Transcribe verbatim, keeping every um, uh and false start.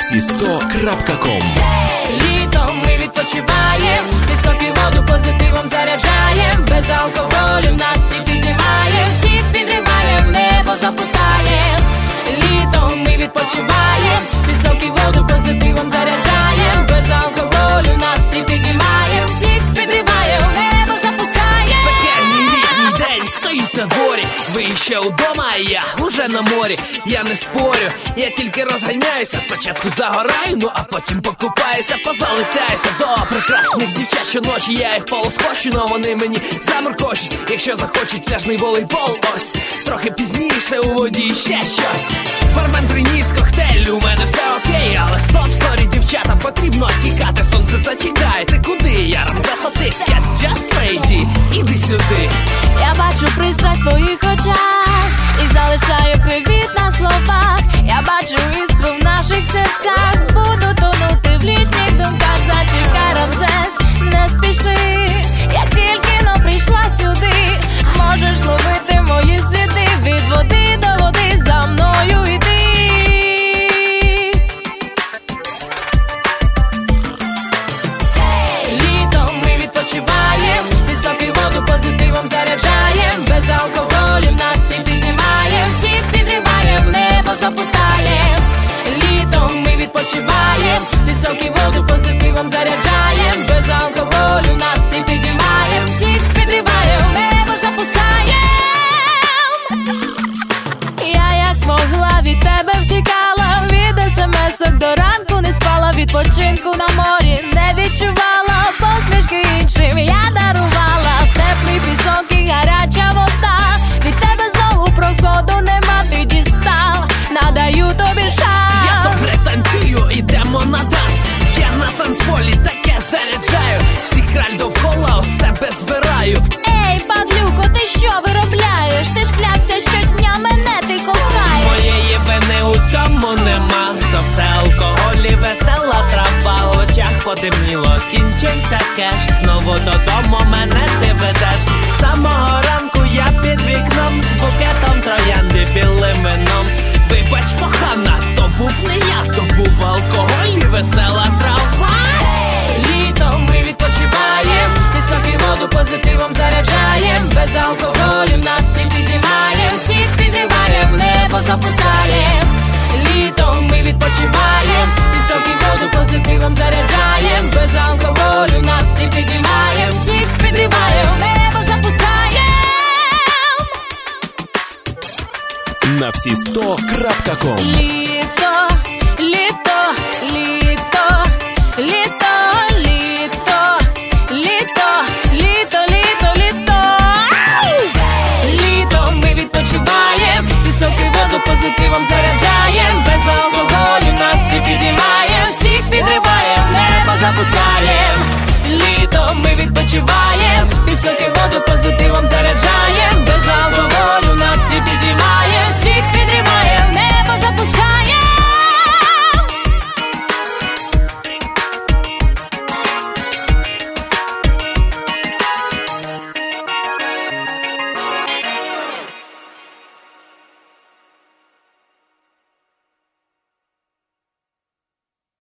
всі сто крапка ком. Літом ми відпочиваєм, високі воду позитивом заряджаєм, без алкоголю настрій піднімаєм, всіх підриваєм, небо запускаєм. Літом ми відпочиваєм, високі воду позитивом заряджаєм, без алкоголю настрій піднімаєм, всіх підриваєм, небо запускаєм. Пекельний літній день стоїть на дворі, ви ще удома, а я уже на морі. Я не спорю, я тільки розганяюся. Спочатку загораю, ну а потім покупаюся, позалицяюся до прекрасних дівчат щоночі. Я їх полоскочу, но вони мені заморкочуть. Якщо захочуть пляжний волейбол, ось трохи пізніше у воді ще щось. Бармен приніс коктейль, у мене все окей, але стоп, сорі, дівчата, потрібно тікати. Сонце зачекає, ти куди? Я Рамзес, а ти just lady, іди сюди. Я бачу пристрасть в твоїх очах і залишаю привіт на словах. Я бачу іскру в наших серцях, буду тонути в літніх думках. Зачекай, Рамзес, не спіши, я тільки но прийшла сюди. Можеш ловити мої сліди, від води до води за мною йди. Літом ми відпочиваєм, високі воду позитивом заряджаєм, без алкоголю настрій піднімаєм, всіх підриваєм, небо запускаєм. Літом ми відпочиваєм, високі воду позитивом заряджаєм, без алкоголю настрій піднімаєм, всіх підриваєм, небо запускаєм. Я як могла від тебе втікала, від смс-ок до ранку не спала, відпочинку на морі не відчувала, посмішки іншим я дарувала, теплий пісок і гаряча вода, від тебе знову проходу нема, ти дістав, надаю тобі шанс. Я добре танцюю, ідемо на танц. Я на танцполі таке заряджаю, всіх краль довкола у себе збираю. Ей, падлюко, ти що виробляєш? Ти ж клявся щодня, мене ти кохаєш. Моєї вини у цьому нема, то все алкоголь і весела трава. В очах потемніло, кінчився кеш, знову додому мене ти ведеш. З самого ранку я під вікном, з букетом троянди білим вином. Вибач, кохана, то був не я, то був алкоголь і весела трава. Літом ми відпочиваєм, високі воду позитивом заряджаєм, без алкоголю настрій піднімаєм, всіх підриваєм, небо запускаєм. Літом ми відпочиваєм, високі воду позитивом заряджаєм, без алкоголю настрій піднімаєм, всіх підриваєм, небо запускаєм. На всі сто крапка ком. Літо